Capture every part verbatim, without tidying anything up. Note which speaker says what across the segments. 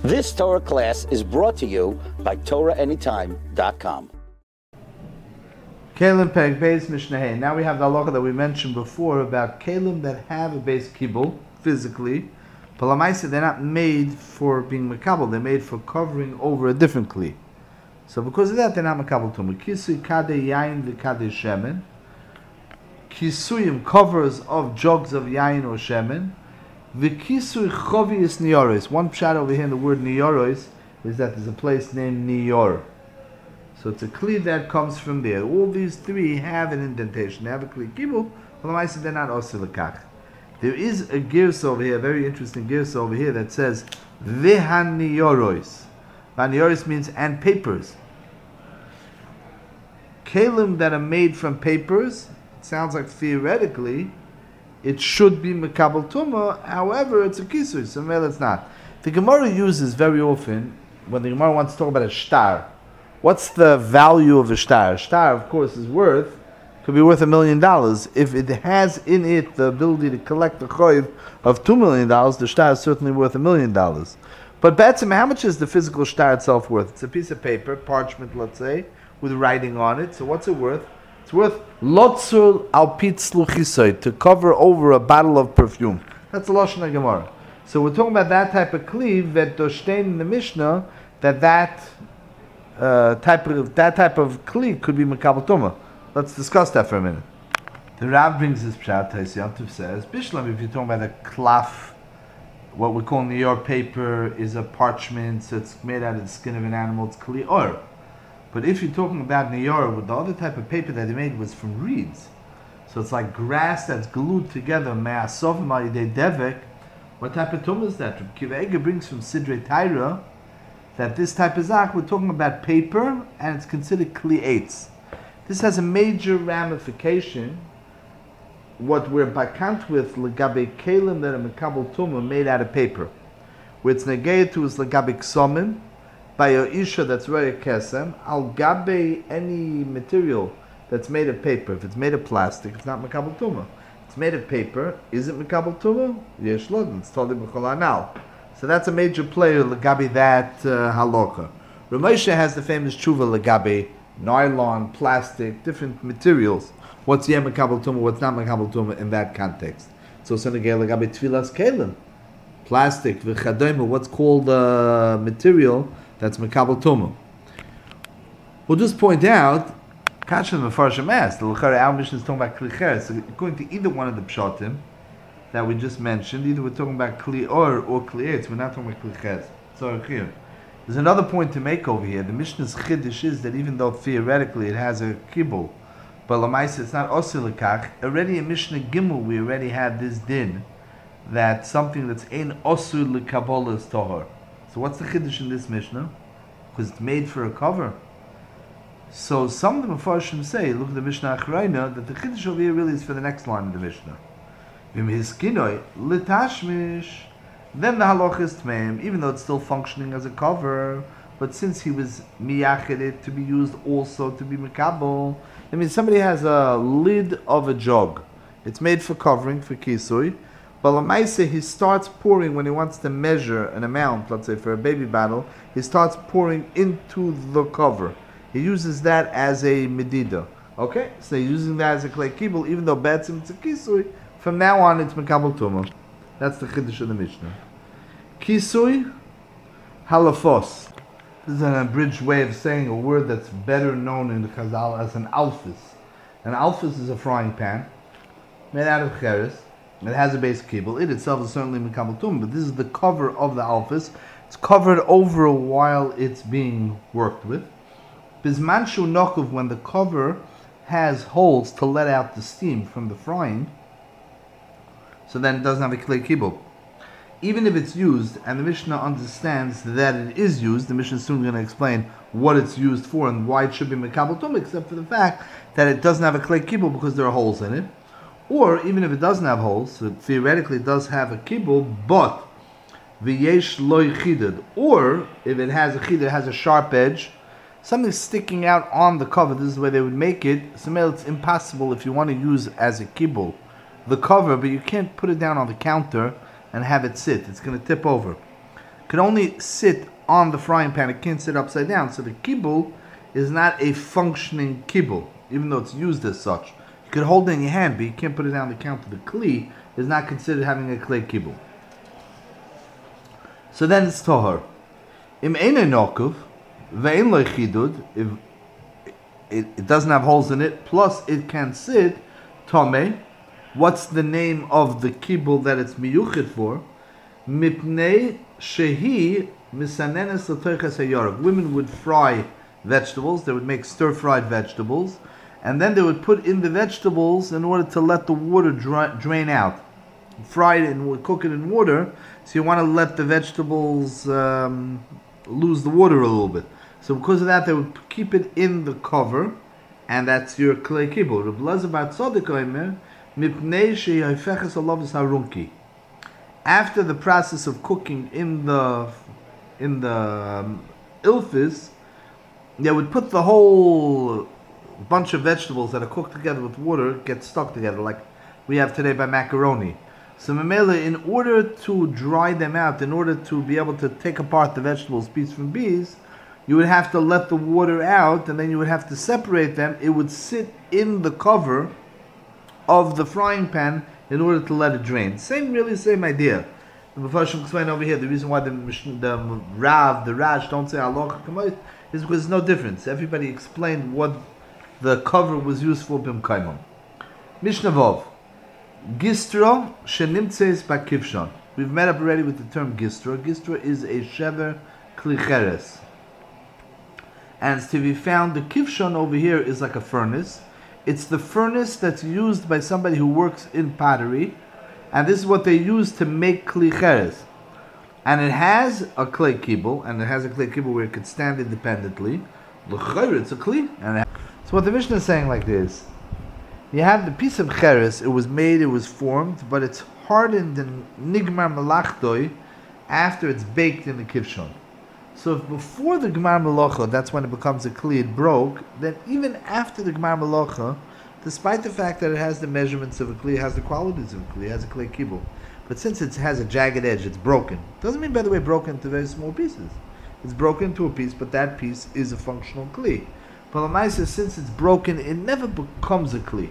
Speaker 1: This Torah class is brought to you by Torah Anytime dot com.
Speaker 2: Kalim Peg Beis Mishnah Hey. Now we have the halacha that we mentioned before about kalim that have a base kibul physically, but lamaisa they're not made for being makabel. They're made for covering over a different kli. So because of that, they're not makabel tumah. Kisui kadeh yain v'kadeh shemen. Kisuyim covers of jugs of yain or shemen. V'kisui chovius niyoros. One pshat over here in the word niyoros is that there's a place named Niyor. So it's a kli that comes from there. All these three have an indentation. They have a kli kibul, but the they're not osir lekach. There is a girsa over here, a very interesting girsa over here that says v'han niyoros. V'han means and papers. Kalim that are made from papers, it sounds like theoretically it should be mekabel tumah. However, it's a kisui, so well, it's not. The Gemara uses very often when the Gemara wants to talk about a shtar. What's the value of a shtar? A shtar, of course, is worth could be worth a million dollars. If it has in it the ability to collect the choiv of two million dollars, the shtar is certainly worth a million dollars. But betzim, how much is the physical shtar itself worth? It's a piece of paper, parchment, let's say, with writing on it. So what's it worth? It's worth lotzul alpit sluchisoy, to cover over a bottle of perfume. That's the Lashon HaGemara. So we're talking about that type of cleave that doshtain in the Mishnah, that that uh, type of that type of cleave could be mekabel tumah. Let's discuss that for a minute. The Rav brings this pshat. Yontif says, Bishlam, if you're talking about a klaf, what we call niyor paper is a parchment, so it's made out of the skin of an animal. It's kli or. But if you're talking about niyor, with the other type of paper that they made was from reeds, so it's like grass that's glued together. Me'asov ma'idei devek. What type of tumah is that? Kiva Eger brings from Sidrei Taira that this type of zak, we're talking about paper, and it's considered kli eitz. This has a major ramification. What we're bakant with legabe kalim that are mekabel tumah made out of paper, where it's negayed to is legabe ksomim, by a isha that's very kesem, al gabe any material that's made of paper. If it's made of plastic, it's not mekabel tumah. It's made of paper. Is it mekabel tumah? Yesh lo. It's totally b'chol anal. So that's a major player legabe that uh, halacha. Ramosha has the famous tshuva legabe nylon, plastic, different materials. What's yeh mekabel tumah? What's not mekabel tumah in that context? So it's negay legabe tfilas kalim, plastic v'chadayma. What's called uh, material that's mekabel tumah. We'll just point out, Kashan Mefarshim asked, the L'chara our mission is talking about Kli Cheres. So according to either one of the pshatim that we just mentioned, either we're talking about Kli Or or Kli Eitz, we're not talking about Kli Cheres. So here, there's another point to make over here. The Mishnah's Chiddush is that even though theoretically it has a kibul, but Lamaisa it's not osir lekach, already in Mishnah Gimel we already have this din, that something that's ein osir lekabol is tohar. So what's the chiddush in this Mishnah? Because it's made for a cover. So some of the Mefarshim say, look at the Mishnah Achrayna, that the chiddush over here really is for the next line of the Mishnah. V'im hiskinoi litashmish. Then the halach is tmeim, even though it's still functioning as a cover. But since he was miyached it to be used also to be mekabel, I mean somebody has a lid of a jug. It's made for covering, for kisui. But Lamaisa, he starts pouring when he wants to measure an amount, let's say for a baby bottle, he starts pouring into the cover. He uses that as a medida. Okay? So he's using that as a clay kibul, even though betzim it's a kisui, from now on it's mekabel tumah. That's the chiddush of the Mishnah. Kisui halafos. This is an abridged way of saying a word that's better known in the Chazal as an alphus. An alphus is a frying pan made out of cheres. It has a base kibul. It itself is certainly mekabel tumah, but this is the cover of the alphus. It's covered over while it's being worked with. Bizman shu nochuv, when the cover has holes to let out the steam from the frying, so then it doesn't have a clay kibul. Even if it's used, and the Mishnah understands that it is used, the Mishnah is soon going to explain what it's used for and why it should be mekabel tumah, except for the fact that it doesn't have a clay kibul because there are holes in it. Or even if it doesn't have holes, so theoretically it does have a kibul, but v'yesh loy chidud, or if it has a chidud, it has a sharp edge, something sticking out on the cover. This is the way they would make it. So it's impossible if you want to use as a kibul the cover, but you can't put it down on the counter and have it sit. It's going to tip over. can only sit on the frying pan. It can't sit upside down. So the kibul is not a functioning kibul, even though it's used as such. You can hold it in your hand, but you can't put it down the counter. The kli is not considered having a clay kibul. So then it's tohar. Im einay nokuv, ve'in lo chidud, if it, it doesn't have holes in it, plus it can sit, tomei. What's the name of the kibul that it's miyuchid for? Mipnei shehi misanenes l'toiches hayorek. Women would fry vegetables. They would make stir-fried vegetables, and then they would put in the vegetables in order to let the water dry, drain out. Fry it and cook it in water. So you want to let the vegetables um, lose the water a little bit. So because of that, they would keep it in the cover, and that's your clay kibul. Reb Lezer bar Tzadok omer, mipnei she'yafeches alav harunki. After the process of cooking in the in the um, ilfis, they would put the whole bunch of vegetables that are cooked together with water get stuck together, like we have today by macaroni. So Mamela, in order to dry them out, in order to be able to take apart the vegetables piece from piece, you would have to let the water out, and then you would have to separate them. It would sit in the cover of the frying pan in order to let it drain. Same, really same idea. The Mepharshim explain over here, the reason why the, the Rav, the Rash don't say halacha kamois is because there's no difference. Everybody explained what the cover was used for bim kaimon. Mishnah Vov. Gistra shenimtzeis bakivshon. We've met up already with the term gistra. Gistra is a shever klicheres. And to be found, the kivshon over here is like a furnace. It's the furnace that's used by somebody who works in pottery, and this is what they use to make klicheres. And it has a clay kibul, and it has a clay kibul where it could stand independently. It's a kli. And so what the Mishnah is saying like this: you have the piece of cheres. It was made, it was formed, but it's hardened in nigmar malachtoi after it's baked in the kivshon. So if before the Gemar Melacha, that's when it becomes a kli, it broke, then even after the Gemar Melacha, despite the fact that it has the measurements of a kli, it has the qualities of a kli, it has a clay kibul, but since it has a jagged edge, it's broken. Doesn't mean, by the way, broken into very small pieces. It's broken into a piece, but that piece is a functional kli. But Lamaisa, since it's broken, it never becomes a kli.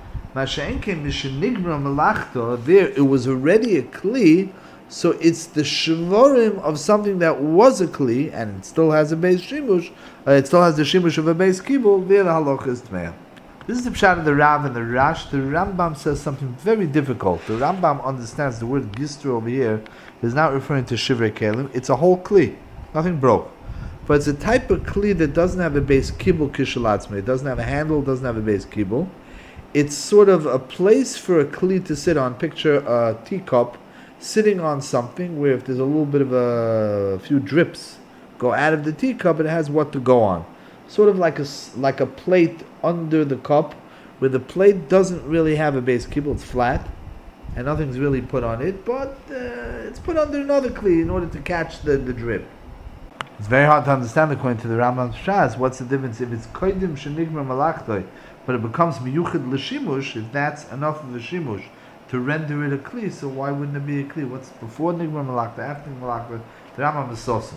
Speaker 2: There, it was already a kli, so it's the shvorim of something that was a kli, and it still has a base shimush, uh, it still has the shimush of a base kibul, there the halacha is tmeya. This is the pshat of the Rav and the Rash. The Rambam says something very difficult. The Rambam understands the word gistra over here is not referring to shivrei kelim. It's a whole kli. Nothing broke. But it's a type of kli that doesn't have a base kibul kishalatzme. It doesn't have a handle, doesn't have a base kibul. It's sort of a place for a kli to sit on. Picture a teacup sitting on something where if there's a little bit of a, a few drips go out of the teacup, it has what to go on. Sort of like a, like a plate under the cup, where the plate doesn't really have a base kibul, it's flat, and nothing's really put on it, but uh, it's put under another kli in order to catch the, the drip. It's very hard to understand according to the Rambam's Shas. What's the difference if it's koidim shenigmar malachtoi, but it becomes miyuchid l'shimush, if that's enough of a shimush to render it a kli, so why wouldn't it be a kli? What's before nigmar malachta, after nigmar malachta? The Rambam is sosa.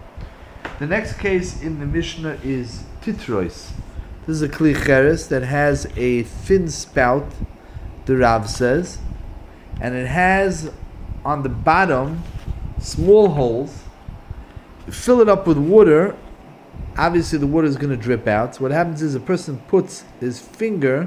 Speaker 2: The next case in the Mishnah is titrois. This is a kli cheres that has a thin spout, the Rav says, and it has on the bottom small holes. You fill it up with water. Obviously the water is going to drip out. So what happens is a person puts his finger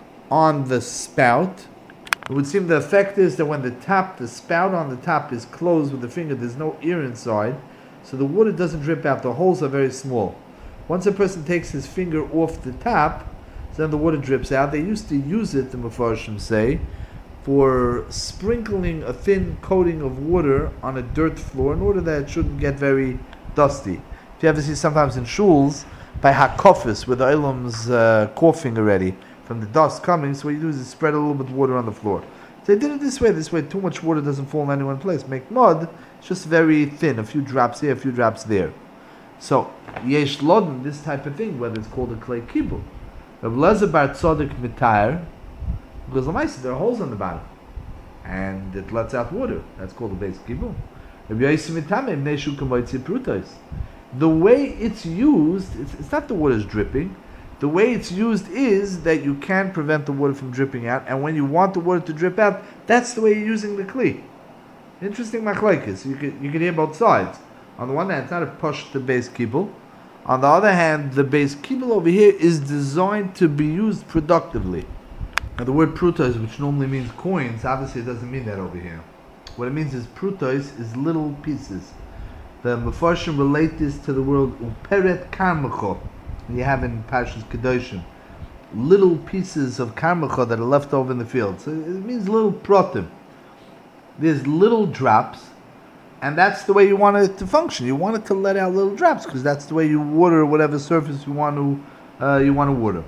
Speaker 2: on the spout. It would seem the effect is that when the top, the spout on the top is closed with the finger, there's no ear inside, so the water doesn't drip out. The holes are very small. Once a person takes his finger off the top, then the water drips out. They used to use it, the Mefarshim say, for sprinkling a thin coating of water on a dirt floor in order that it shouldn't get very dusty. If you ever see sometimes in shuls, by hakofis, where the ilum's uh, coughing already from the dust coming, so what you do is you spread a little bit of water on the floor. So they did it this way. This way, too much water doesn't fall in any one place. Make mud, it's just very thin, a few drops here, a few drops there. So, yesh lodin, this type of thing, whether it's called a clay kibul. Reb Lezer bar Tzadok mitayr, because l'maisa there are holes on the bottom, and it lets out water. That's called a base kibul. The way it's used, it's, it's not the water's dripping. The way it's used is that you can prevent the water from dripping out, and when you want the water to drip out, that's the way you're using the kli. Interesting machlekes. You could you could hear both sides. On the one hand, it's not a push to base kibble. On the other hand, the base kibble over here is designed to be used productively. Now, the word prutos, which normally means coins, obviously it doesn't mean that over here. What it means is prutos is little pieces. The Mefarshim relate this to the word uperet karmecho. You have in Parshas Kedoshim little pieces of karmecha that are left over in the field. So it means little protim. There's little drops, and that's the way you want it to function. You want it to let out little drops because that's the way you water whatever surface you want to uh, you want to water.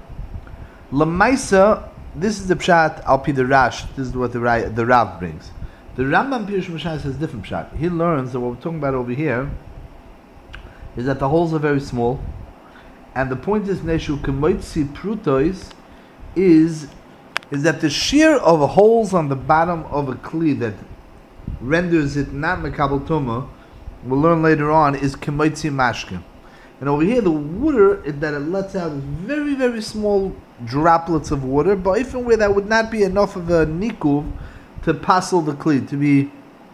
Speaker 2: Lamaisa, this is the pshat al pi the Rash. This is what the the Rav brings. The Rambam Pirush Mashai says different pshat. He learns that what we're talking about over here is that the holes are very small, and the point is neshu kemoitzi prutois is is that the shear of holes on the bottom of a kli that renders it not mekabel tumah, we'll learn later on, is kemoitzi mashke. And over here, the water it, that it lets out is very, very small droplets of water, but even where that would not be enough of a nikuv to passel the kli, to be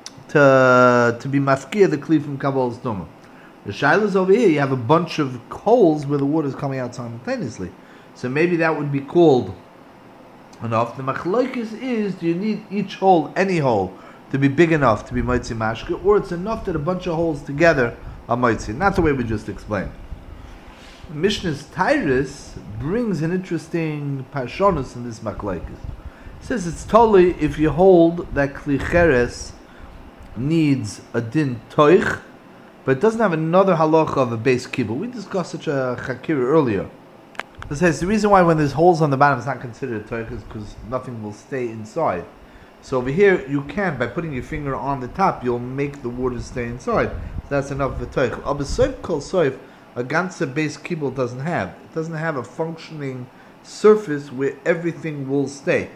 Speaker 2: to to be mafkir the kli from kabbal's tumah. The shaila is over here. You have a bunch of holes where the water is coming out simultaneously, so maybe that would be called enough. The machlokes is: do you need each hole, any hole, to be big enough to be moitzi mashke, or it's enough that a bunch of holes together are moitzi? Not the way we just explained. Mishnah's Tyrus brings an interesting parshonos in this machlokes. It says it's totally if you hold that kli cheres needs a din toich, but it doesn't have another halacha of a base kibbutz. We discussed such a chakira earlier. It says the reason why when there's holes on the bottom it's not considered a toich is because nothing will stay inside. So over here you can, by putting your finger on the top, you'll make the water stay inside. So that's enough of a toich. But soif kol soif, a ganze base kibbutz doesn't have. It doesn't have a functioning surface where everything will stay.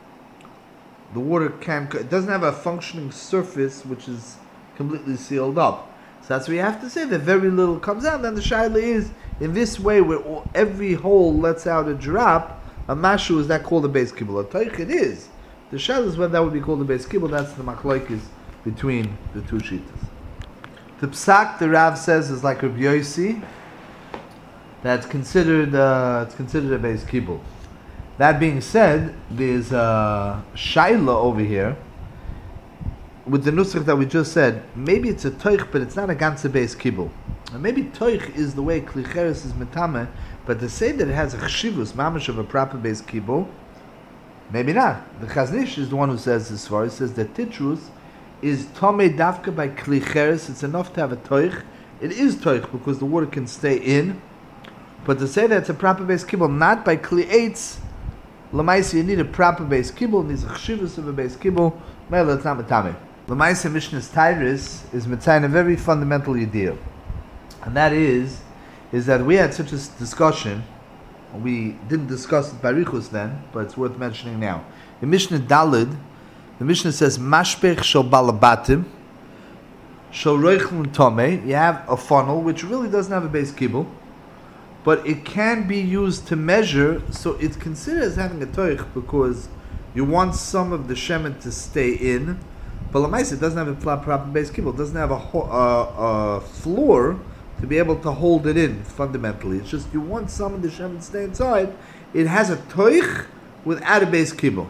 Speaker 2: The water can, it doesn't have a functioning surface which is completely sealed up. So that's what you have to say, that very little comes out. Then the shaila is, in this way, where all, every hole lets out a drop, a mashu, is that called a base kibbutz? A toich it is. The shaila is when that would be called a base kibbutz. That's the machlokes between the two shittas. The psak, the Rav says, is like Rabbi Yossi. That's considered, uh, it's considered a base kibbutz. That being said, there's a shaila over here with the nusach that we just said. Maybe it's a toich, but it's not a ganze base kibbutz. And maybe toich is the way kli cheres is metame, but to say that it has a chshivus, mamash of a proper base kibbutz, maybe not. The Chazon Ish is the one who says this far. He says that titrus is tomei davka by kli cheres. It's enough to have a toich. It is toich because the water can stay in. But to say that it's a proper base kibbutz, not by kli eitz, Lamaisa, you need a proper base kibbutz, needs a chshivus of a base kibbutz, mele it's not metame. Lamaisa Mishnah's Tyrus is mitzayin a very fundamental idea. And that is, is that we had such a discussion, we didn't discuss it by Richus then, but it's worth mentioning now. In Mishnah Dalid, the Mishnah says, Mashpech shel balabatim, shel roichlun tomei, you have a funnel which really doesn't have a base kibbutz, but it can be used to measure, so it's considered as having a toich because you want some of the shemen to stay in, but l'maisa it doesn't have a proper base kibbutz, it doesn't have a, ho- uh, a floor to be able to hold it in fundamentally. It's just you want some of the shemen to stay inside. It has a toich without a base kibbutz.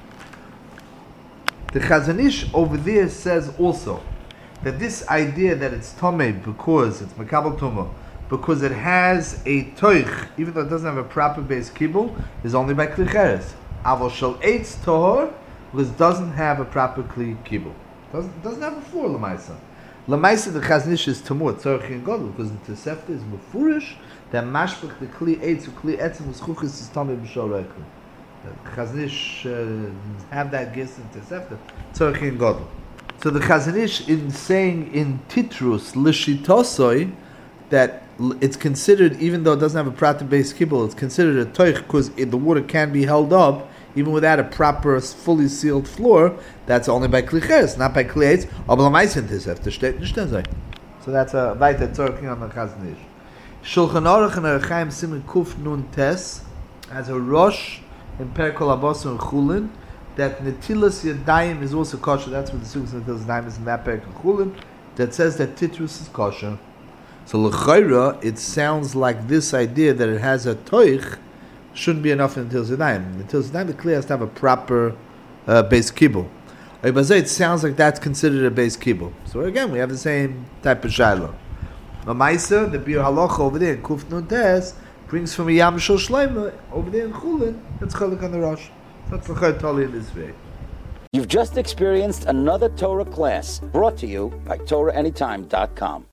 Speaker 2: The Chazon Ish over there says also that this idea that it's tomei because it's mekabel tumah, because it has a toich, even though it doesn't have a proper base kibbutz, is only by kli cheres. Avol shel eitz tohor, because it doesn't have a proper kli kibbutz. Doesn't doesn't have a floor l'maisa. L'maisa the Chazon Ish is tamur tzorich and gadol, because in Tosefta is mefurish that mashpech the kli eitz or kli etzim v'schuchis is tamei b'shol reichel. The Chazon Ish uh, have that gist in Tosefta tzorich and gadol. So the Chazon Ish in saying in Titrus l'shitosoi that it's considered, even though it doesn't have a proper base kibbutz, it's considered a toich because the water can be held up even without a proper, fully sealed floor, that's only by Kli Cheres, not by Kli Eitz. Aber meistens ist es, das steht nicht so. So that's a weiter talking on the Chazon Ish. Shulchan Aruch and Erechaim Siman Kuf Nun Tes has a Rosh in Perkol Abos and Chulin that Netilas Yadayim is also kosher. That's what the Sukkot Netilas Yadayim is in that Perkol Chulin that says that Titrus is kosher. So L'chayra, it sounds like this idea that it has a Toich shouldn't be enough in Netilas Yadayim. Netilas Yadayim, the Kli has to have a proper uh, base kibul. It sounds like that's considered a base kibul. So again, we have the same type of shiloh. Mamaisa, the Bir Halacha over there in Kuf Nun Tes brings from a Yam Shel Shleima over there in Chulin. That's Chaluk on the Rosh. That's the Chayt Tali in this way.
Speaker 1: You've just experienced another Torah class brought to you by Torah Anytime dot com.